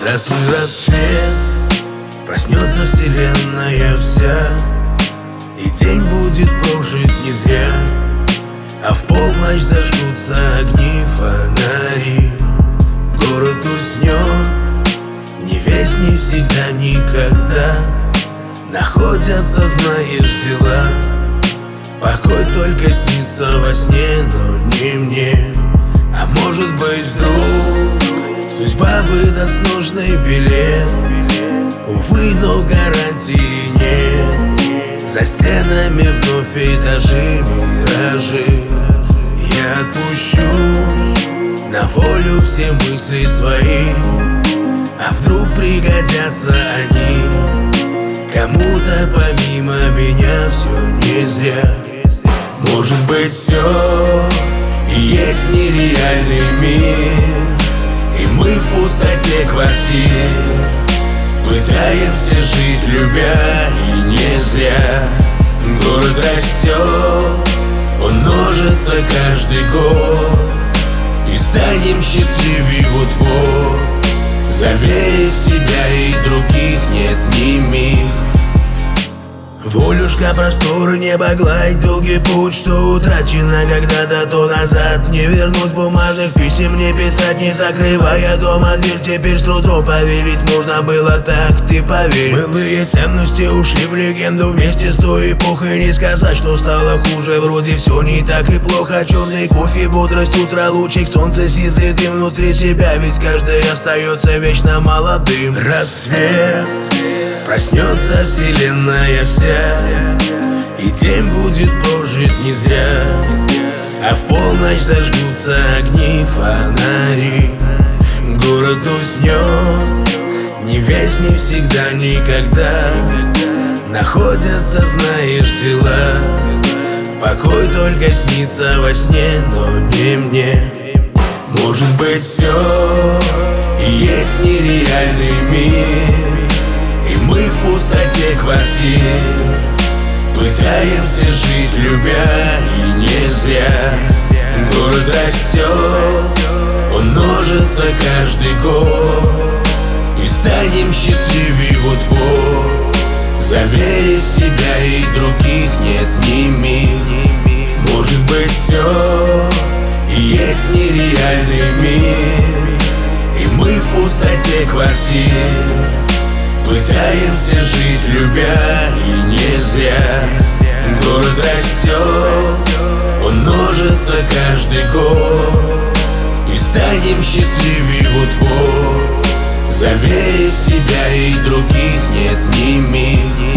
Здравствуй, рассвет, проснется вселенная вся, и день будет прожит не зря, а в полночь зажгутся огни, фонари. Город уснет, ни весь, ни всегда, никогда. Находятся, знаешь, дела. Покой только снится во сне, но не мне. А может быть, вдруг судьба выдаст нужный билет. Увы, но гарантии нет. За стенами вновь этажи, миражи. Я отпущу на волю все мысли свои. А вдруг пригодятся они кому-то помимо меня, все не зря. Может быть, все и есть нереальный мир, и мы в пустоте квартир пытаемся жить, любя, и не зря. Город растет, он множится каждый год, и станем счастливее вот-вот. Заверив себя и других, нет, не миф. Волюшка, просторы, небо, гладь, долгий путь, что утрачено когда-то, то назад не вернуть. Бумажных писем не писать, не закрывая дома дверь. Теперь с трудом поверить, нужно было так, ты поверь. Былые ценности ушли в легенду вместе с той эпохой. Не сказать, что стало хуже, вроде все не так и плохо. Черный кофе, бодрость утра, лучик солнца, сизый дым внутри себя, ведь каждый остается вечно молодым. Рассвет, проснется вселенная вся, и день будет прожит не зря, а в полночь зажгутся огни, фонари. Город уснет, не весь, не всегда, никогда. Находятся, знаешь, дела. Покой только снится во сне, но не мне. Может быть, все и есть нереальный мир, и мы в пустоте квартир пытаемся жить, любя, и не зря. Город растет, он множится каждый год, и станем счастливее вот-вот. Заверив себя и других, нет, не миф. Может быть, все и есть нереальный мир, и мы в пустоте квартир пытаемся жить, любя, и не зря. Город растет, он множится каждый год, и станем счастливее вот-вот. Заверив себя и других, нет, не миф.